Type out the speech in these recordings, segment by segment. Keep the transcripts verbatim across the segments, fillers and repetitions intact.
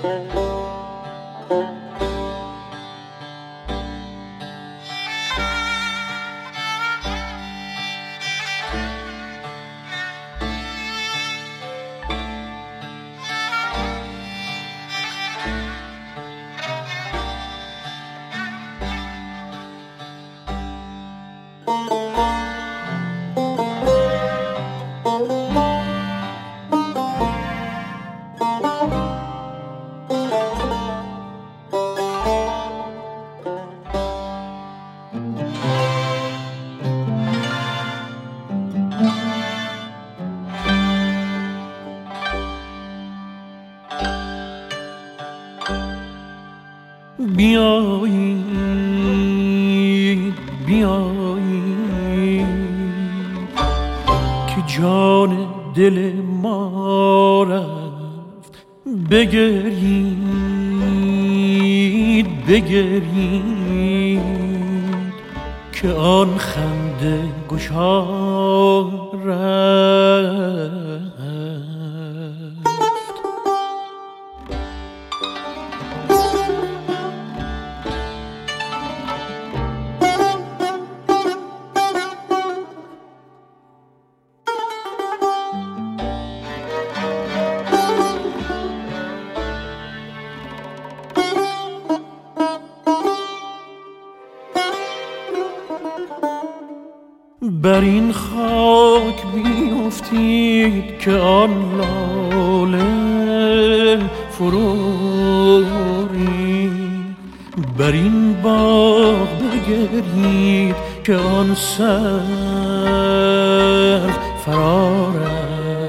بیایید بیایید که جان دل ما رفت، بگرید بگرید که آن خنده گشا رفت. بر این خاک بیفتید که آن لاله فروری، بر این باغ بگرید که آن سر فرار است.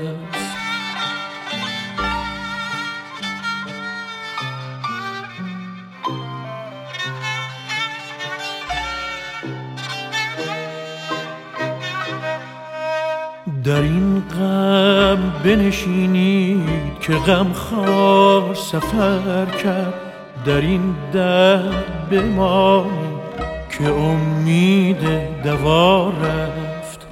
در این غم بنشینید که غمخوار سفر کرد، در این درد بمانید که امید دوا رفت.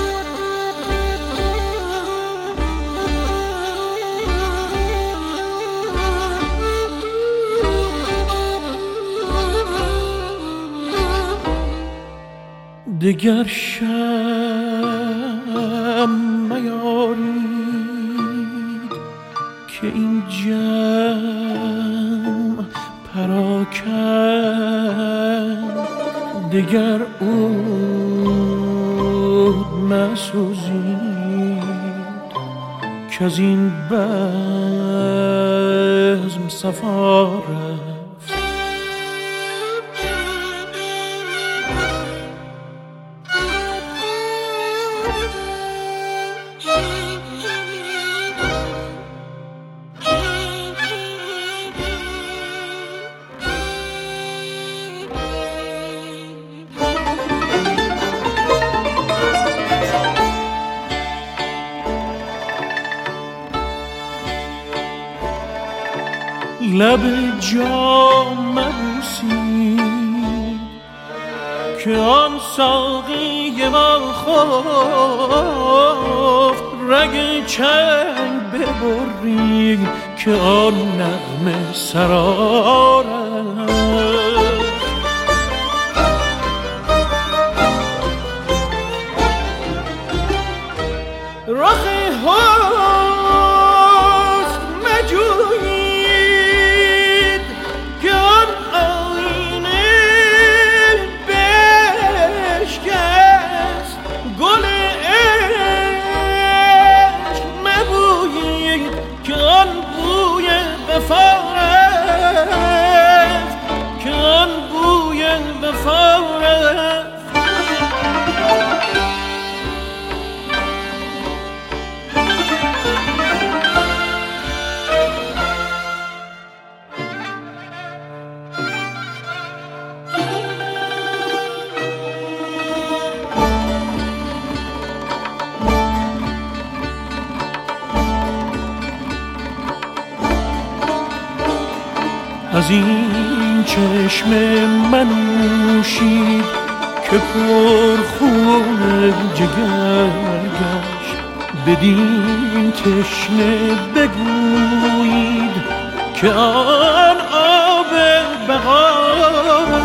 دگر شم میارید که این جمع پراکند، دگر عود مسوزید که از این بزم صفا رفت. لب جام مبوسید که آن ساقی ما خفت، رگ چنگ ببرید که آن نغمه سرار است. رخ حسن مجویید که آن آینه بشکست، گل عشق مبویید که آن بوی وفا رفت، که آن بوی وفا رفت. از این چشم منوشید که پر خون جگر گشت، بدین تشنه بگویید که آن آب بقا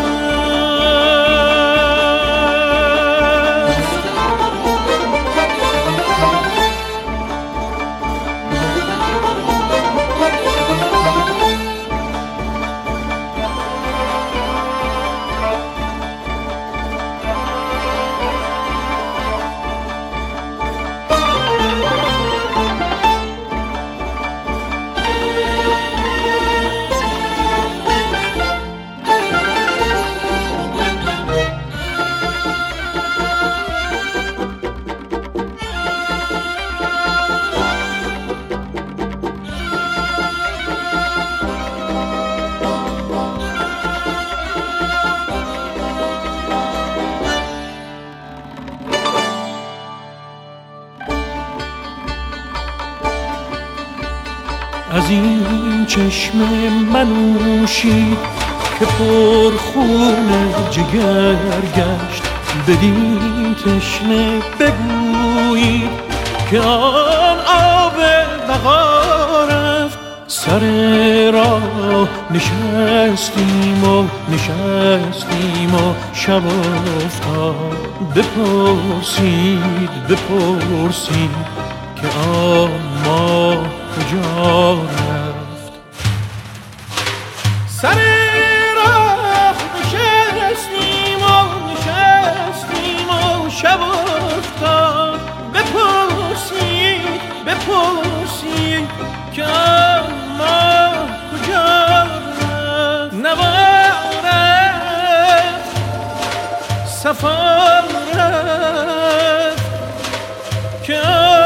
از این چشم منوشید که پر خون جگر گشت، بدین تشنه بگویید که آن آب بقا رفت. سر راه نشستیم و نشستیم و شب افتاد، بپرسید بپرسید که آن ماه کجا رفت. سر راه نشستیم و نشستیم و شب افتاد، بپرسید بپرسید که آن ماه کجا رفت. نوارد سفر رفت که